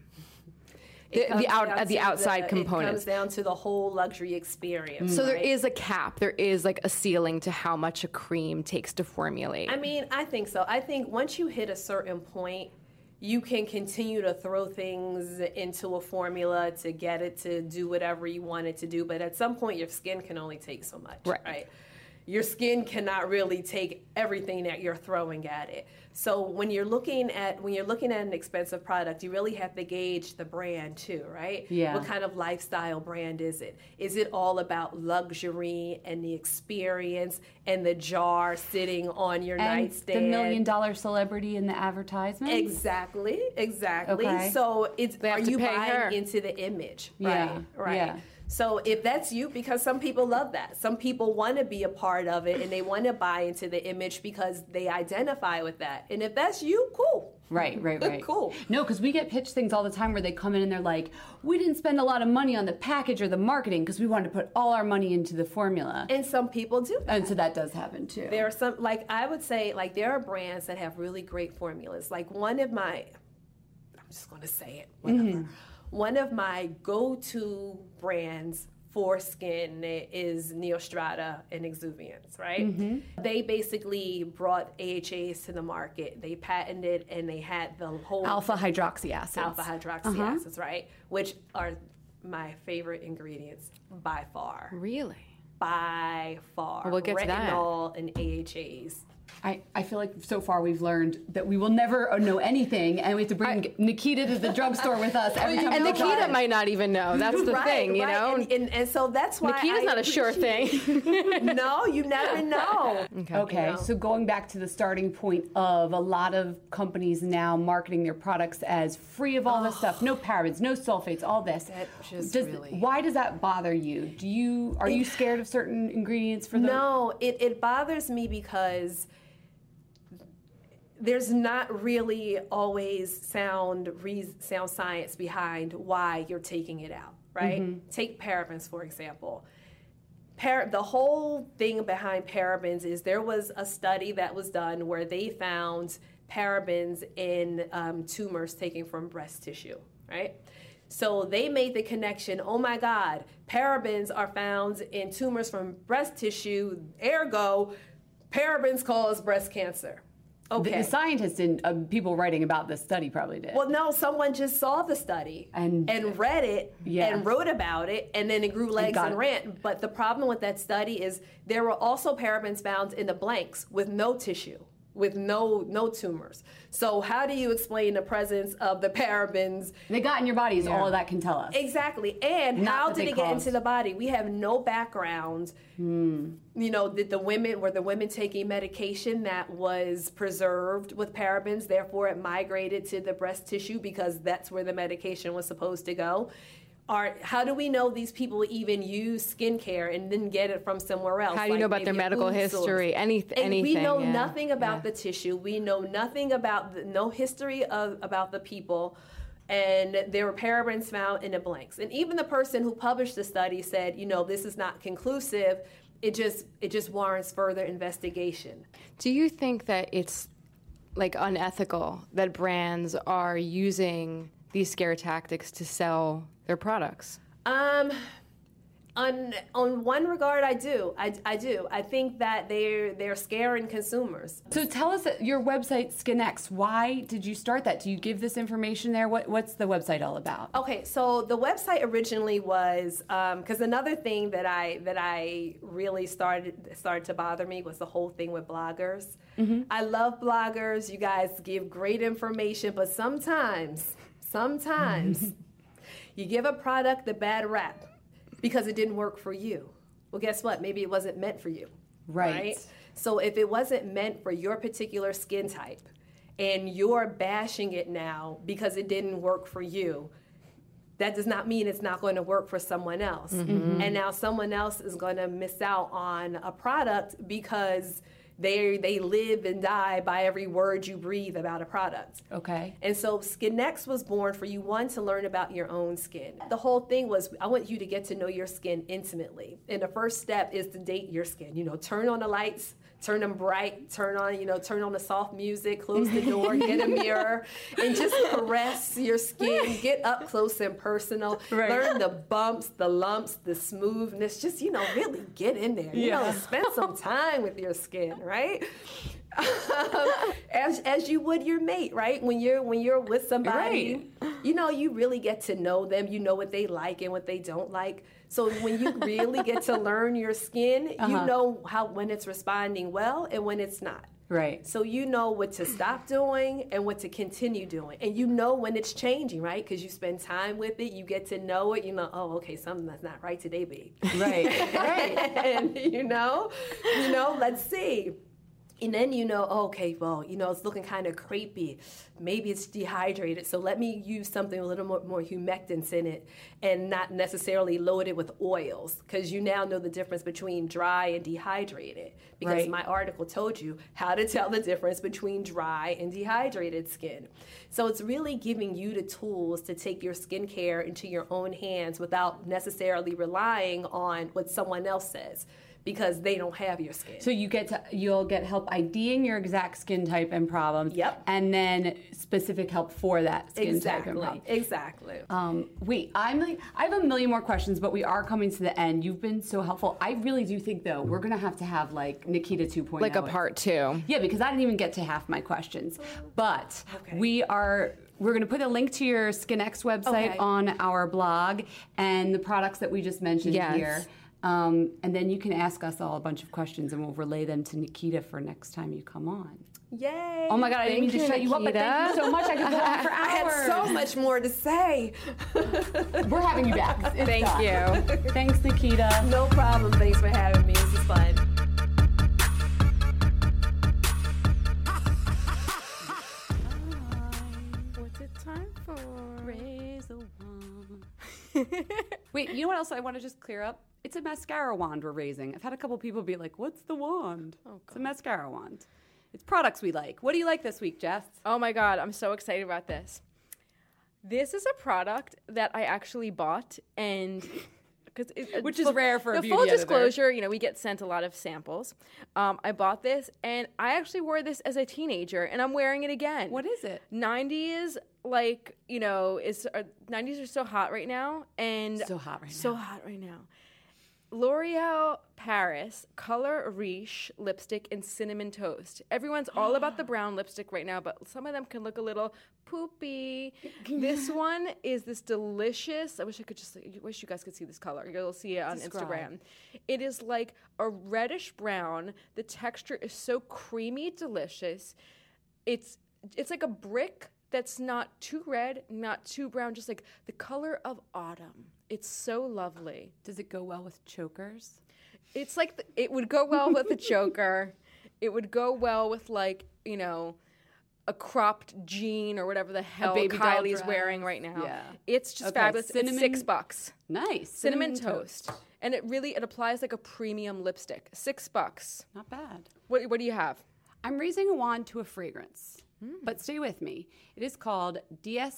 Speaker 10: It
Speaker 13: The, the,
Speaker 10: comes
Speaker 13: out,
Speaker 10: down
Speaker 13: uh, the
Speaker 10: to
Speaker 13: outside
Speaker 10: It
Speaker 13: components.
Speaker 10: comes down to the whole luxury experience.
Speaker 13: So there
Speaker 10: right?
Speaker 13: is a cap. There is like a ceiling to how much a cream takes to formulate.
Speaker 10: I mean, I think so. I think once you hit a certain point, you can continue to throw things into a formula to get it to do whatever you want it to do. But at some point, your skin can only take so much,
Speaker 13: Right.
Speaker 10: right? Your skin cannot really take everything that you're throwing at it. So when you're looking at when you're looking at an expensive product, you really have to gauge the brand too, right?
Speaker 5: Yeah.
Speaker 10: What kind of lifestyle brand is it? Is it all about luxury and the experience and the jar sitting on your
Speaker 5: And
Speaker 10: nightstand?
Speaker 5: the million dollar celebrity in the advertisement.
Speaker 10: Exactly, exactly.
Speaker 5: Okay.
Speaker 10: So it's
Speaker 13: They have
Speaker 10: are
Speaker 13: to
Speaker 10: you
Speaker 13: pay
Speaker 10: buying
Speaker 13: her.
Speaker 10: into the image?
Speaker 5: Yeah,
Speaker 10: Right, right.
Speaker 5: yeah.
Speaker 10: So if that's you, because some people love that. Some people want to be a part of it and they want to buy into the image because they identify with that. And if that's you, cool.
Speaker 5: Right, right, right.
Speaker 10: Cool.
Speaker 5: No, because we get pitched things all the time where they come in and they're like, we didn't spend a lot of money on the package or the marketing because we wanted to put all our money into the formula.
Speaker 10: And some people do that.
Speaker 5: And so that does happen too.
Speaker 10: There are some, like I would say, like there are brands that have really great formulas. Like one of my, I'm just going to say it, whatever.
Speaker 5: Mhm.
Speaker 10: one of my go-to brands for skin is Neostrata and Exuviance, right? Mm-hmm. They basically brought A H As to the market. They patented and they had the whole
Speaker 5: alpha hydroxy acids.
Speaker 10: Alpha hydroxy uh-huh. acids, right? Which are my favorite ingredients by far.
Speaker 13: Really?
Speaker 10: By far.
Speaker 13: Well, we'll get to that.
Speaker 10: Retinol and A H As.
Speaker 5: I, I feel like so far we've learned that we will never know anything, and we have to bring I, Nikita to the drugstore with us every time.
Speaker 13: And
Speaker 5: we
Speaker 13: Nikita might not even know. That's the
Speaker 10: right,
Speaker 13: thing, you
Speaker 10: right.
Speaker 13: know.
Speaker 10: And, and, and so that's why
Speaker 13: Nikita's
Speaker 10: I
Speaker 13: not a sure thing.
Speaker 10: No, you never know.
Speaker 5: Okay. okay. You know? So going back to the starting point of a lot of companies now marketing their products as free of all oh. this stuff, no parabens, no sulfates, all this.
Speaker 10: That just
Speaker 5: does,
Speaker 10: really...
Speaker 5: Why does that bother you? Do you are it, you scared of certain ingredients for them?
Speaker 10: No, it, it bothers me because there's not really always sound re- sound science behind why you're taking it out, right? Mm-hmm. Take parabens, for example. Par- the whole thing behind parabens is there was a study that was done where they found parabens in um, tumors taken from breast tissue, right? So they made the connection, oh my God, parabens are found in tumors from breast tissue, ergo, parabens cause breast cancer. Okay.
Speaker 5: The, the scientists and uh, people writing about this study probably did.
Speaker 10: Well, no, someone just saw the study and, and read it yeah. and wrote about it, and then it grew legs and, and ran. But the problem with that study is there were also parabens found in the blanks with no tissue, with no no tumors. So how do you explain the presence of the parabens?
Speaker 5: They got in your body is yeah. all that can tell us.
Speaker 10: Exactly. And Not how did it get caused. into the body? We have no background. Hmm. You know, did the women, were the women taking medication that was preserved with parabens, therefore it migrated to the breast tissue because that's where the medication was supposed to go? Are, how do we know these people even use skincare and didn't get it from somewhere else?
Speaker 13: How do you
Speaker 10: like
Speaker 13: know about their medical history? Any,
Speaker 10: and
Speaker 13: anything?
Speaker 10: We know
Speaker 13: yeah.
Speaker 10: nothing about
Speaker 13: yeah.
Speaker 10: the tissue. We know nothing about the, no history of about the people. And there were parabens found in the blanks. And even the person who published the study said, you know, this is not conclusive. It just it just warrants further investigation.
Speaker 13: Do you think that it's like unethical that brands are using these scare tactics to sell their products?
Speaker 10: Um, on on one regard, I do. I, I do. I think that they're they're scaring consumers.
Speaker 5: So tell us your website, SkinX. Why did you start that? Do you give this information there? What what's the website all about?
Speaker 10: Okay, so the website originally was because um, another thing that I that I really started started to bother me was the whole thing with bloggers. Mm-hmm. I love bloggers. You guys give great information, but sometimes, sometimes. You give a product a bad rap because it didn't work for you. Well, guess what? Maybe it wasn't meant for you.
Speaker 5: Right.
Speaker 10: right? So if it wasn't meant for your particular skin type and you're bashing it now because it didn't work for you, that does not mean it's not going to work for someone else. Mm-hmm. And now someone else is going to miss out on a product because They they live and die by every word you breathe about a product.
Speaker 5: Okay.
Speaker 10: And so SkinX was born for you, one, to learn about your own skin. The whole thing was, I want you to get to know your skin intimately. And the first step is to date your skin. You know, turn on the lights, turn them bright, turn on, you know, turn on the soft music, close the door, get a mirror, and just caress your skin, get up close and personal, right. Learn the bumps, the lumps, the smoothness, just, you know, really get in there. You yeah. know, spend some time with your skin, right? as as you would your mate, right? When you're when you're with somebody, right. you know, you really get to know them. You know what they like and what they don't like. So when you really get to learn your skin, uh-huh. you know how when it's responding well and when it's not.
Speaker 5: Right.
Speaker 10: So you know what to stop doing and what to continue doing. And you know when it's changing, right? Because you spend time with it, you get to know it, you know, oh, okay, something that's not right today, babe.
Speaker 5: Right, right.
Speaker 10: And, you know, you know, let's see. And then you know, oh, okay, well, you know, it's looking kind of crepey. Maybe it's dehydrated. So let me use something a little more, more humectants in it and not necessarily load it with oils, because you now know the difference between dry and dehydrated. Because
Speaker 5: right.
Speaker 10: my article told you how to tell the difference between dry and dehydrated skin. So it's really giving you the tools to take your skincare into your own hands without necessarily relying on what someone else says. because they don't have your skin.
Speaker 5: So you get to you'll get help IDing your exact skin type and problems.
Speaker 10: Yep.
Speaker 5: And then specific help for that skin type and
Speaker 10: Exactly.
Speaker 5: problem.
Speaker 10: Exactly.
Speaker 5: Um, wait, I'm like, I have a million more questions, but we are coming to the end. You've been so helpful. I really do think, though, we're going to have to have, like, Nikita two point oh.
Speaker 13: Like a part two.
Speaker 5: Yeah, because I didn't even get to half my questions. But we are... We're going to put a link to your SkinX website
Speaker 10: Okay.
Speaker 5: on our blog and the products that we just mentioned
Speaker 13: Yes.
Speaker 5: here. Um, and then you can ask us all a bunch of questions, and we'll relay them to Nikita for next time you come on.
Speaker 10: Yay.
Speaker 5: Oh my God, I didn't mean to
Speaker 13: Thank you,
Speaker 5: shut you up, but thank you so much. I could go on for
Speaker 10: I had
Speaker 5: hours.
Speaker 10: so much more to say.
Speaker 5: We're having you back. It's
Speaker 13: Thank
Speaker 5: done.
Speaker 13: you.
Speaker 5: Thanks, Nikita.
Speaker 10: No problem. Thanks for having me. This is fun.
Speaker 6: What's it time for?
Speaker 5: Raise a wand. Wait, you know what else I want to just clear up? It's a mascara wand we're raising. I've had a couple people be like, what's the wand? Oh, it's a mascara wand. It's products we like. What do you like this week, Jess?
Speaker 6: Oh my God, I'm so excited about this. This is a product that I actually bought, and because
Speaker 5: Which is rare for a
Speaker 6: the
Speaker 5: beauty
Speaker 6: full
Speaker 5: editor.
Speaker 6: disclosure, you know, we get sent a lot of samples. Um, I bought this, and I actually wore this as a teenager, and I'm wearing it again.
Speaker 5: What is it?
Speaker 6: nineties, like, you know, is uh, nineties are so hot right now, and
Speaker 5: So hot right now.
Speaker 6: So hot right now. L'Oreal Paris Color Riche lipstick in cinnamon toast. Everyone's all about the brown lipstick right now, but some of them can look a little poopy. This one is this delicious. I wish I could just. I wish you guys could see this color. You'll see it on
Speaker 5: Describe.
Speaker 6: Instagram. It is like a reddish brown. The texture is so creamy, delicious. It's it's like a brick that's not too red, not too brown, just like the color of autumn. It's so lovely.
Speaker 5: Does it go well with chokers?
Speaker 6: It's like the, it would go well with a choker. It would go well with, like, you know, a cropped jean or whatever the hell
Speaker 5: baby doll
Speaker 6: Kylie's
Speaker 5: dress.
Speaker 6: wearing right now.
Speaker 5: Yeah.
Speaker 6: It's just
Speaker 5: Okay,
Speaker 6: fabulous.
Speaker 5: cinnamon-
Speaker 6: It's six bucks.
Speaker 5: Nice.
Speaker 6: Cinnamon, toast. And it really, it applies like a premium lipstick. Six bucks.
Speaker 5: Not bad.
Speaker 6: What, what do you have?
Speaker 5: I'm raising a wand to a fragrance. But stay with me. It is called D S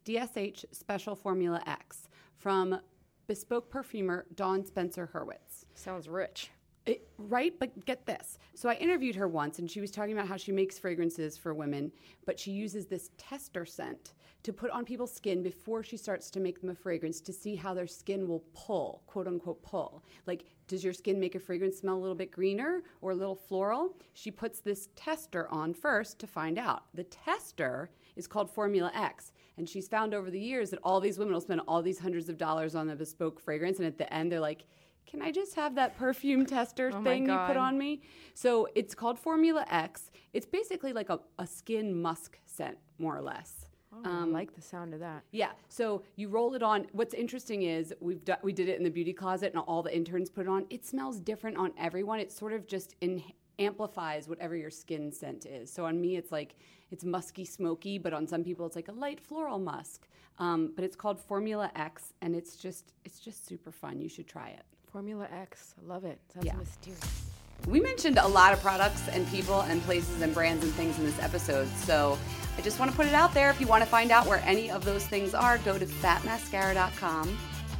Speaker 5: H Special Formula X from bespoke perfumer Dawn Spencer Hurwitz.
Speaker 6: Sounds rich.
Speaker 5: It, right? But get this. So I interviewed her once, and she was talking about how she makes fragrances for women, but she uses this tester scent to put on people's skin before she starts to make them a fragrance to see how their skin will pull, quote unquote pull. Like, does your skin make a fragrance smell a little bit greener or a little floral? She puts this tester on first to find out. The tester is called Formula X, and she's found over the years that all these women will spend all these hundreds of dollars on a bespoke fragrance, and at the end they're like, can I just have that perfume tester
Speaker 6: Oh my
Speaker 5: thing you put
Speaker 6: God.
Speaker 5: on me? So it's called Formula X. It's basically like a, a skin musk scent, more or less.
Speaker 6: Oh, I like the sound of that.
Speaker 5: Yeah, so you roll it on. What's interesting is we've do, we did it in the beauty closet, and all the interns put it on. It smells different on everyone. It sort of just in, amplifies whatever your skin scent is. So on me, it's like it's musky, smoky, but on some people, it's like a light floral musk. Um, but it's called Formula X, and it's just it's just super fun. You should try it.
Speaker 6: Formula X. I love it. Sounds
Speaker 5: Yeah.
Speaker 6: mysterious.
Speaker 5: We mentioned a lot of products and people and places and brands and things in this episode, so I just want to put it out there. If you want to find out where any of those things are, go to fat mascara dot com.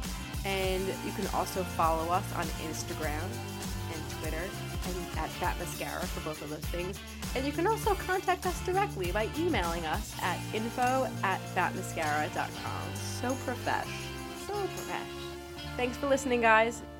Speaker 6: And you can also follow us on Instagram and Twitter and at Fat Mascara for both of those things. And you can also contact us directly by emailing us at info at fat mascara dot com.
Speaker 5: So profesh.
Speaker 6: So profesh. Thanks for listening, guys.